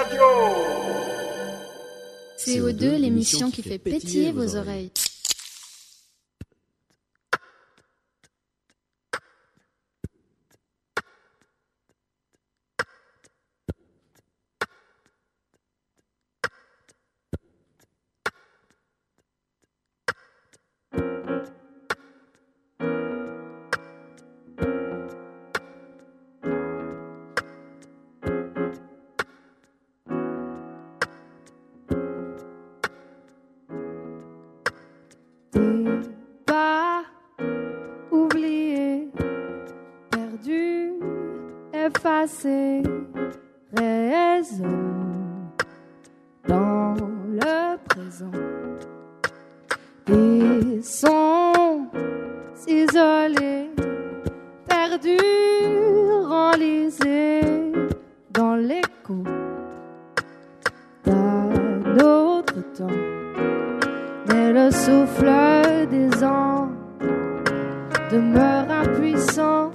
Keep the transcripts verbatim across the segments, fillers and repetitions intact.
C O deux, l'émission qui fait pétiller vos oreilles. Effacé, résonne dans le présent. Des sons isolés, perdus, enlisés dans l'écho d'un autre temps. Mais le souffle des ans demeure impuissant.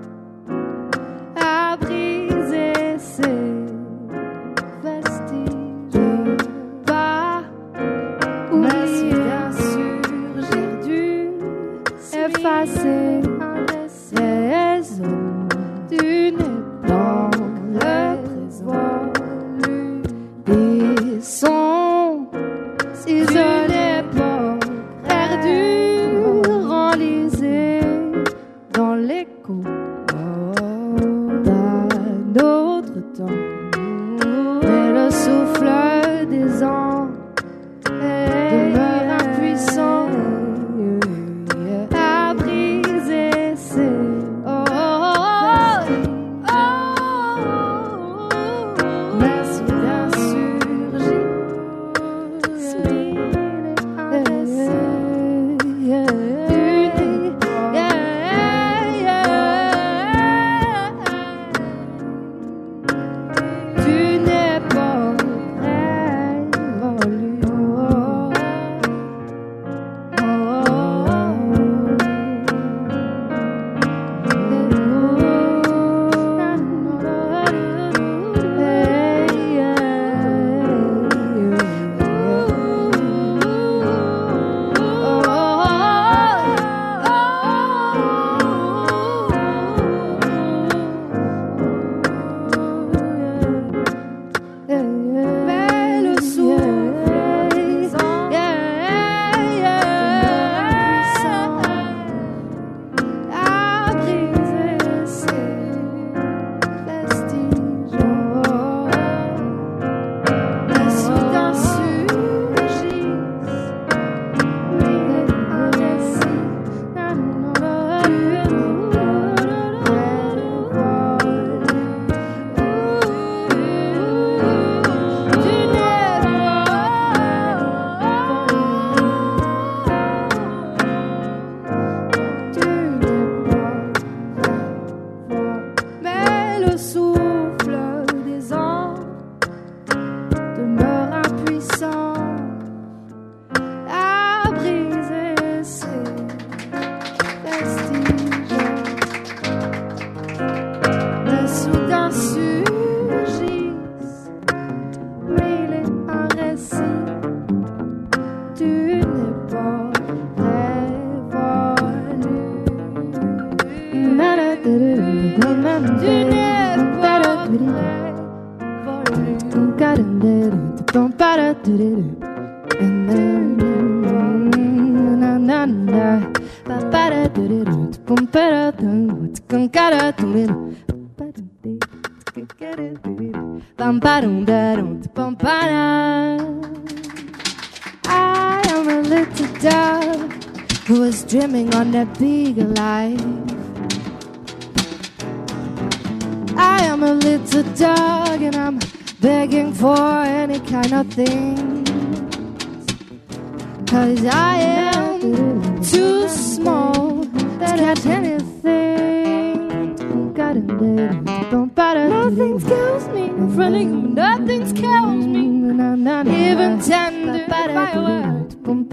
Effacé, résonne d'une dans le présent. Des sons isolés, perdus, enlisés dans l'écho d'un autre temps. Mais le souffle des ans demeure impuissant. I am a little dove who was dreaming on that big life. I am a little dog and I'm begging for any kind of thing. Cause I am too small to catch anything. Nothing scares me in front of you. Nothing scares me. Even tender fireworks.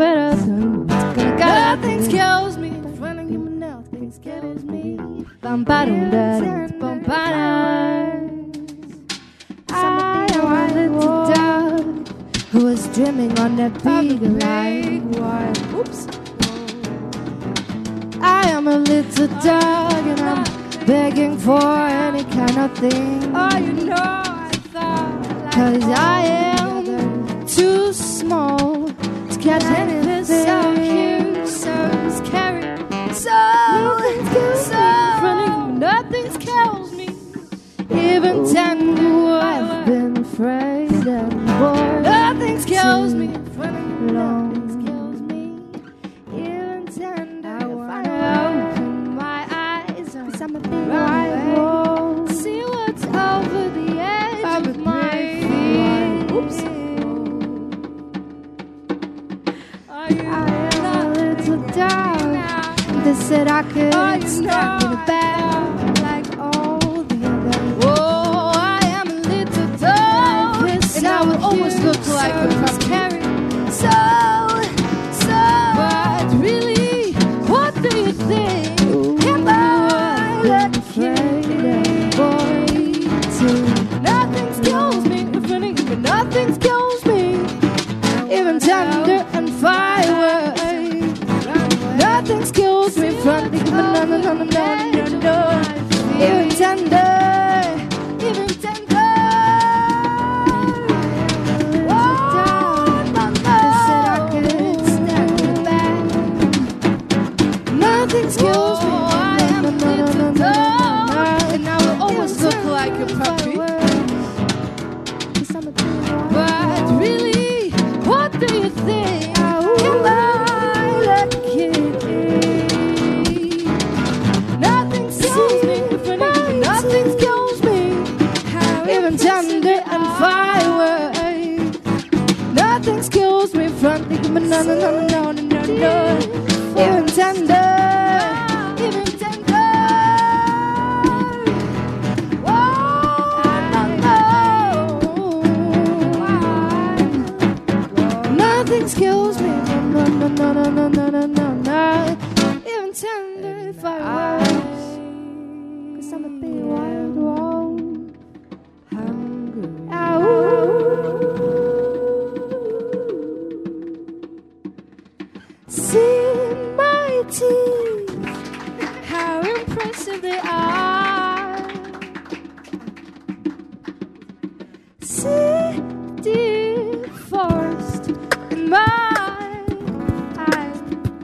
Nothing scares me in front of you. Nothing scares me. I am a little skimming on that big line. Oops. I am a little dog and I'm begging for any kind of thing. Oh, you know, I thought, cause I am too small to catch anything. So cute, so scary, so so nothing scares me. Even tender, I've been afraid of boy. Nothing scares me. Nothing scares me. Even tender, I wanna open my eyes, cause I'm a big rival. See what's over the edge of my feet. Oops. I am a little dog. They said I could oh, stuck in a bag like all the others. Oh, I am a little dog, and I will almost look like a pumpkin. So, so, but really, what do you think? Am I lucky, boy? Too? Nothing scares me, funny, but nothing scares me. Even tender and fireworks. Nothing scares me, funny, but no, no, no, no, no, no, no. Even tender, even tender. Nothing scares me. I am a little dog, and I will always look like a puppy. But really, what do you think? Am I lucky? Nothing scares me, funny, nothing scares me. Even tender and fireworks. Nothing scares me, funny, but no, no, no, no, no, no, no. Even tender. Excuse me, no, no, no, no, no, no, no, no, no. Even tender if I was, cause I'm a big wild one, hungry. See my teeth, how impressive they are. See the forest in my eyes.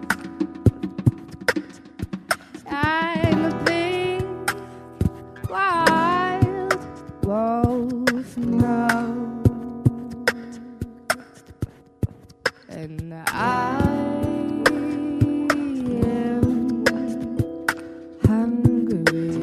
I'm a big wild wolf now, and I am hungry.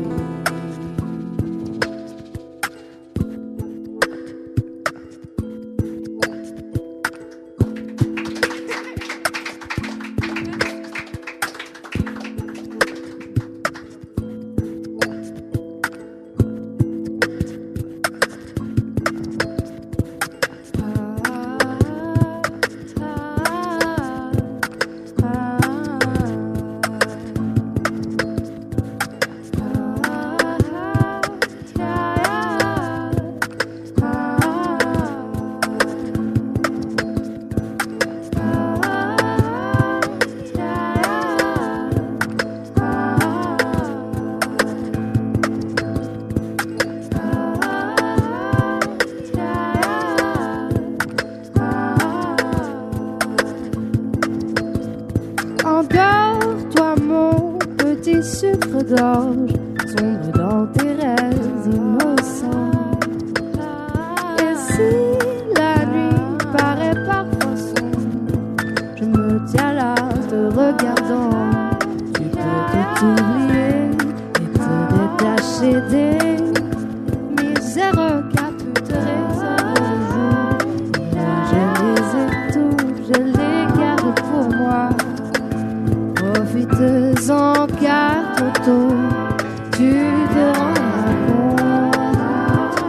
Endors-toi mon petit sucre d'orge, sombre dans tes rêves innocents. Et si la nuit paraît parfois sombre, je me tiens là te regardant. Tu peux tout oublier et te détacher des misères car toutes raisons. Moi je les étouffe, je les garde pour moi. Profites-en car tantôt tu te rendras compte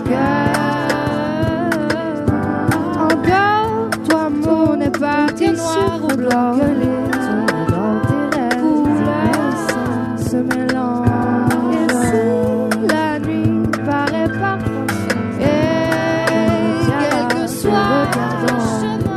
que encore toi mon épargne noir ou blanc, que les ombres dans tes rêves couleurs se mélangent. Et si la nuit paraît parfois et quel que soit le chemin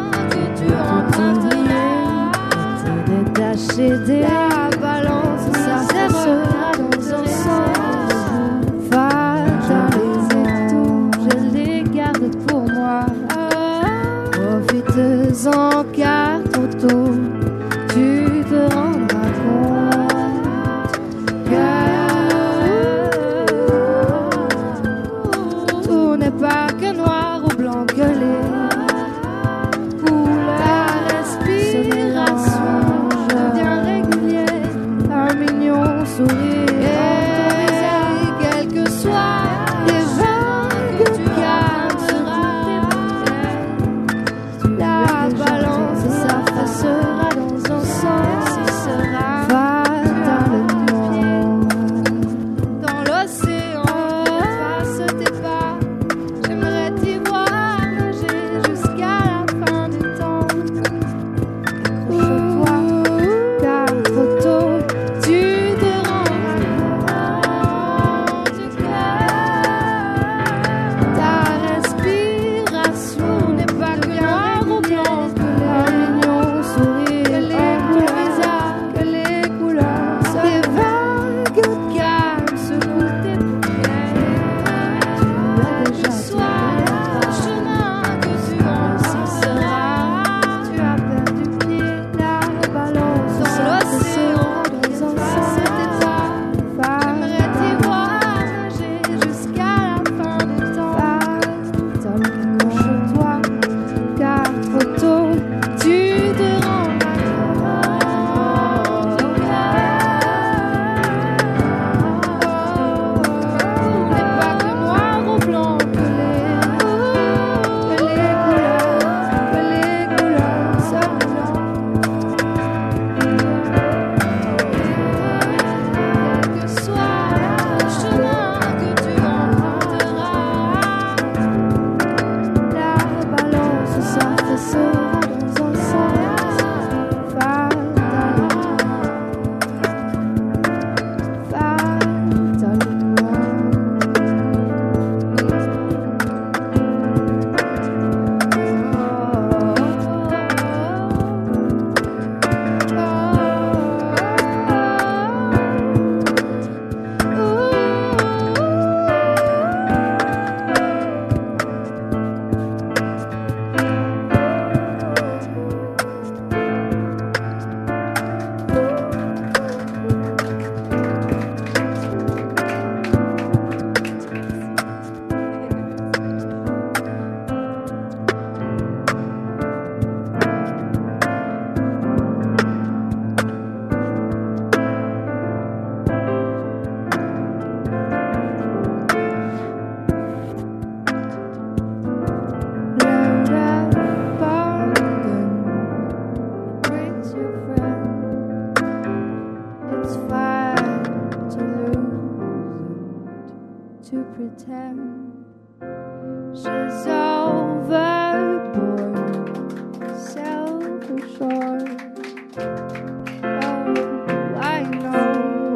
to pretend she's overboard, self-assured. Oh, I know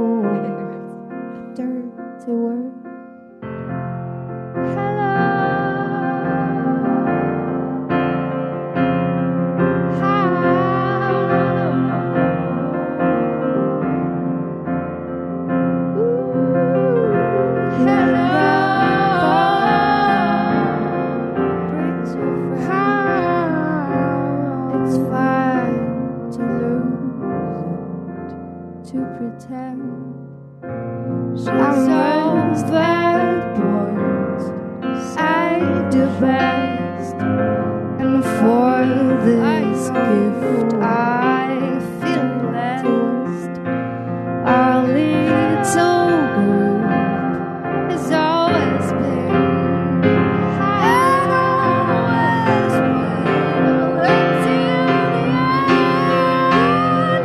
dirty word. Hello. Hi. Ooh, hello. Brings your friend. It's fine to lose and to pretend. She's overboard. I do best, and for this gift I feel blessed. Our little group has always been and always will until the end.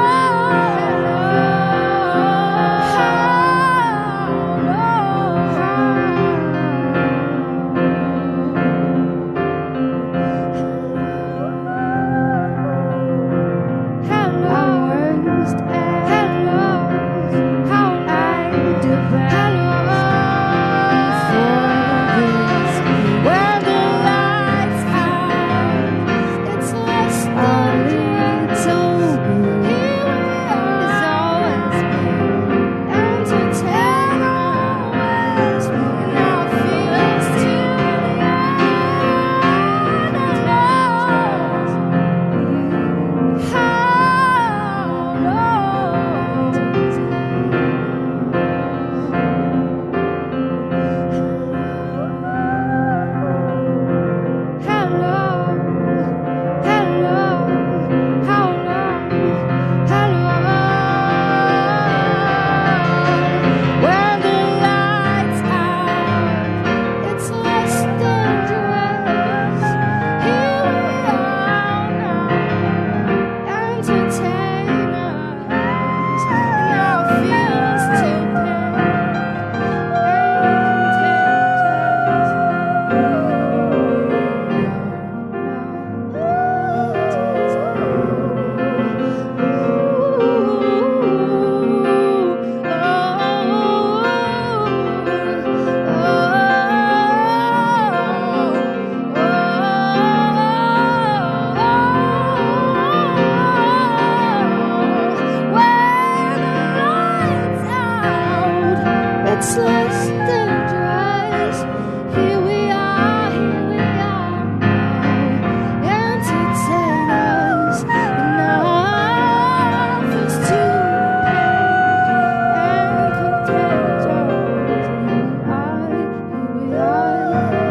It's less dangerous. Here we are, here we are now. Entertain us enough is to and contagious. Here we are,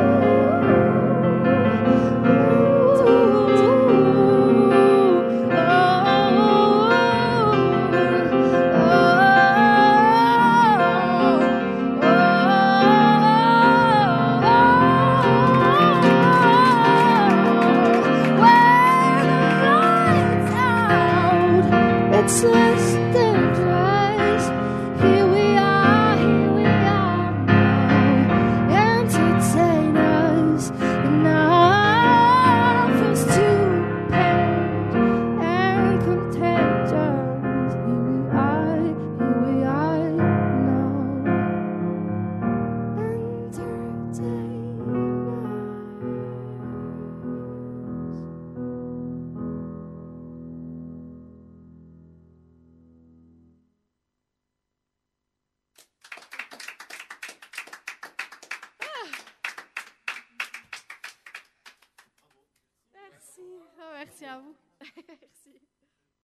it's less dangerous. Here we are, here we are now. Entertain us enough is to paint and contagious. Here we are, here we are now. Entertain Merci. Oh, merci à vous. Merci.